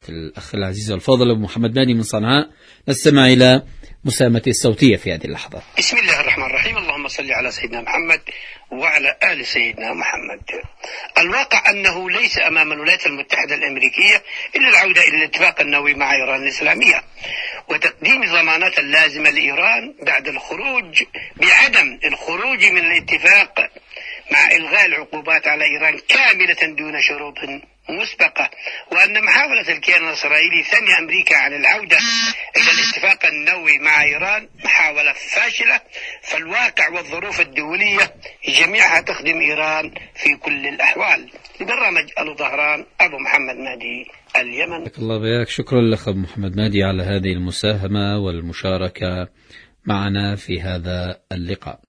الأخ العزيز والفاضل أبو محمد مادي من صنعاء. نستمع إلى مساهمته الصوتية في هذه اللحظة. بسم الله الرحمن الرحيم. اللهم صل على سيدنا محمد وعلى آل سيدنا محمد. الواقع أنه ليس أمام الولايات المتحدة الأمريكية إلا العودة إلى الاتفاق النووي مع إيران الإسلامية وتقديم ضمانات لازمة لإيران بعد الخروج بعدم الخروج من الاتفاق مع إلغاء العقوبات على إيران كاملة دون شروط مسبقة، وأن محاولة الكيان الإسرائيلي ثني أمريكا عن العودة إلى الاتفاق النووي مع إيران محاولة فاشلة، فالواقع والظروف الدولية جميعها تخدم إيران في كل الأحوال. لبرنامج الظهران أبو محمد مادي، اليمن. الله بياك. شكرا لك أبو محمد مادي على هذه المساهمة والمشاركة معنا في هذا اللقاء.